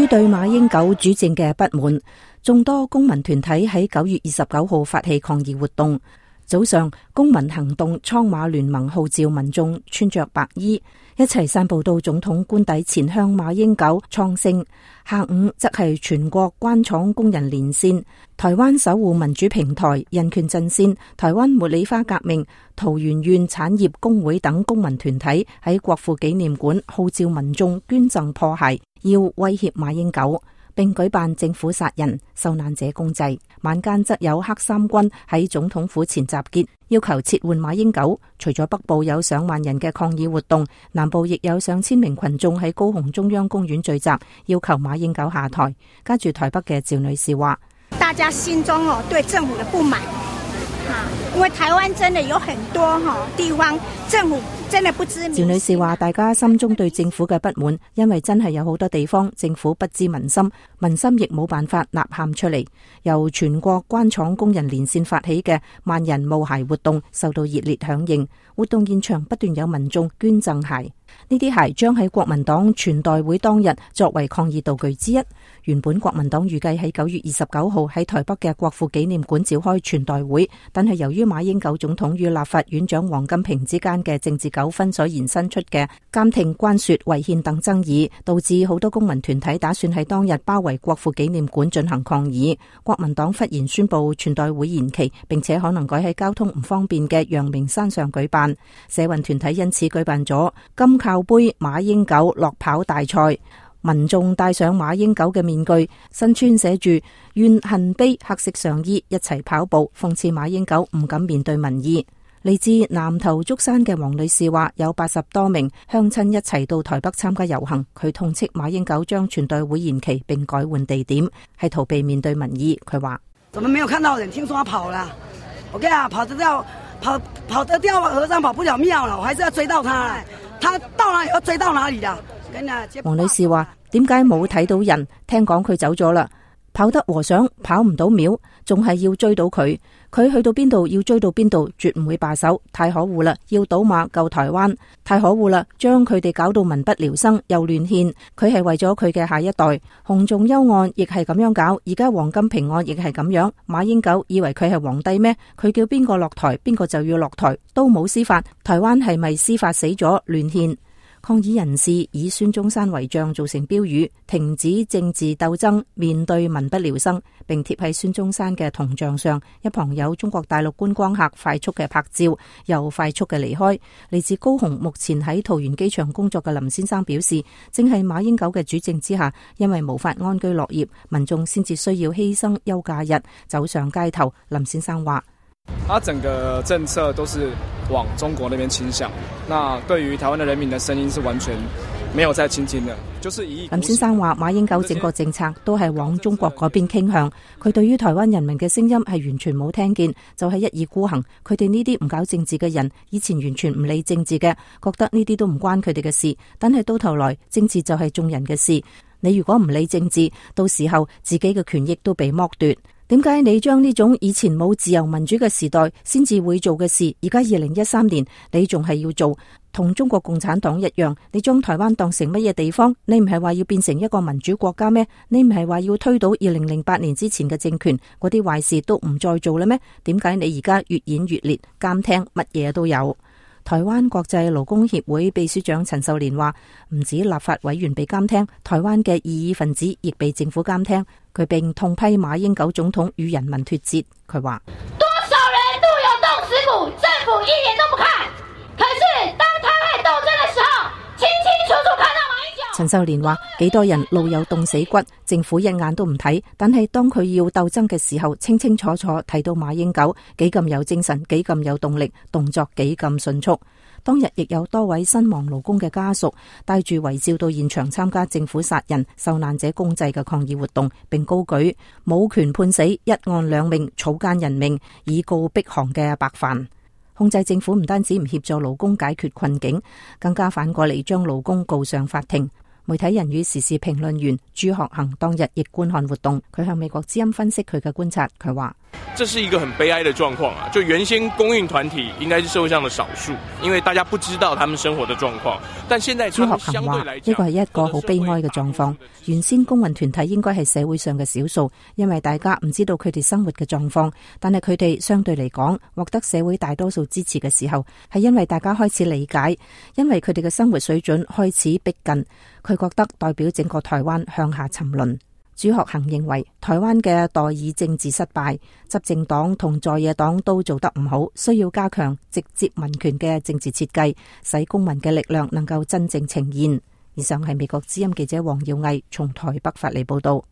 對馬英九主政嘅不滿，眾多公民團體喺9月29號發起抗議活動。早上，公民行動蒼馬聯盟號召民眾穿着白衣，一齊散步到總統官邸前向馬英九創聖。下午則係全國關廠工人連線、台灣守護民主平台、人權陣線、台灣茉莉花革命、桃園縣產業工會等公民團體喺國父紀念館號召民眾捐贈破鞋，要威脅馬英九，並舉辦政府殺人受難者公祭。晚間則有黑衫軍喺總統府前集結，要求撤換馬英九。除咗北部有上萬人嘅抗議活動，南部亦有上千名群眾喺高雄中央公園聚集，要求馬英九下台。家住台北嘅趙女士話： 大家心中對政府的不滿，因為台灣真的有很多地方政府真的不知民心。 趙女士話：大家心中對政府嘅不滿，因為真係有好多地方政府不知民心，民心亦冇辦法吶喊出嚟。由全國關廠工人連線發起嘅萬人冒鞋活動受到熱烈響應，活動現場不斷有民眾捐贈鞋。呢啲鞋將喺國民黨全代會當日作為抗議道具之一。原本國民黨預計喺9月29號喺台北嘅國父紀念館召開全代會，但係由於馬英九總統與立法院長王金平之間嘅政治糾紛所延伸出嘅監聽、關說、違憲等爭議，導致好多公民團體打算喺當日包圍國父紀念館進行抗議。國民黨忽然宣布全代會延期，並且可能改喺交通唔方便嘅陽明山上舉辦。社運團體因此舉辦咗金靠杯馬英九落跑大賽，民眾戴上馬英九嘅面具，身穿寫住怨恨碑黑色上衣，一齊跑步，諷刺馬英九唔敢面對民意。嚟自南投竹山嘅黃女士話，有80多名鄉親一齊到台北參加遊行，佢痛斥馬英九將全代會延期並改換地點，係逃避面對民意。佢話： 怎麼沒有看到人？聽說他跑了，我跟你講，跑得掉和尚跑不了廟了，我還是要追到他，他到哪裡要追到哪裡啦。 黃女士話：點解冇睇到人？聽講佢走咗啦，跑得和尚跑唔到廟，仲係要追到佢。佢去到邊度要追到邊度，絕唔會罷手。太可惡啦！要倒馬救台灣，太可惡啦！將佢哋搞到民不聊生，又亂獻。佢係為咗佢嘅下一代。洪仲丘案亦係咁樣搞，而家王金平案亦係咁樣。馬英九以為佢係皇帝咩？佢叫邊個落台，邊個就要落台，都冇司法。台灣係咪司法死咗？亂獻。抗議人士以孫中山為像做成標語，停止政治鬥爭，面對民不聊生，並貼喺孫中山嘅銅像上。一旁有中國大陸觀光客快速嘅拍照，又快速嘅離開。嚟自高雄，目前喺桃園機場工作嘅林先生表示，正係馬英九嘅主政之下，因為無法安居樂業，民眾先至需要犧牲休假日走上街頭。林先生話： 他整個政策都是往中國那邊傾向，那對於台灣的人民的聲音是完全沒有再傾聽的。就是林先生話，馬英九整個政策都係往中國嗰邊傾向，佢對於台灣人民嘅聲音係完全冇聽見，就係一意孤行。佢哋呢啲唔搞政治嘅人，以前完全唔理政治嘅，覺得呢啲都唔關佢哋嘅事，但係到頭來政治就係眾人嘅事。你如果唔理政治，到時候自己嘅權益都被剝奪。點解你將呢種以前冇自由民主嘅時代先至會做嘅事，而家2013年你仲係要做？同中國共產黨一樣，你將台灣當成乜嘢地方？你唔係話要變成一個民主國家咩？你唔係話要推倒2008年之前嘅政權，嗰啲壞事都唔再做啦咩？點解你而家越演越烈，監聽乜嘢都有？台灣國際勞工協會秘書長陳秀蓮話：唔止立法委員被監聽，台灣嘅異議分子亦被政府監聽。佢並痛批馬英九總統與人民脫節。佢話： 多少人怒有凍死骨，政府一眼都不看。可是當台海鬥爭的時候，清清楚楚看到馬英九。 陳秀蓮話：幾多人怒有凍死骨，政府一眼都唔睇，但係當佢要鬥爭嘅時候，清清楚楚睇到馬英九幾咁有精神，幾咁有動力，動作幾咁迅速。當日亦有多位身亡勞工嘅家屬帶住遺照到現場參加政府殺人受難者公祭嘅抗議活動，並高舉冇權判死，一案兩命，草菅人命，以告逼降嘅白帆。控制政府唔單止唔協助勞工解決困境，更加反過嚟將勞工告上法庭。 媒體人與時事評論員朱學恒當日亦觀看活動，佢向美國之音分析佢嘅觀察，佢話： 這是一個很悲哀的狀況啊！就原先公運團體應該是社會上的少數，因為大家不知道他們生活的狀況。但現在朱學恒話：呢個係一個好悲哀嘅狀況。原先公運團體應該係社會上嘅少數，因為大家唔知道佢哋生活嘅狀況。但係佢哋相對嚟講獲得社會大多數支持嘅時候，係因為大家開始理解，因為佢哋嘅生活水準開始逼近。佢覺得代表整個台灣向下沉淪。朱學恒認為台灣嘅代議政治失敗，執政黨同在野黨都做得唔好，需要加強直接民權嘅政治設計，使公民嘅力量能夠真正呈現。以上係美國之音記者黃耀毅從台北發嚟報道。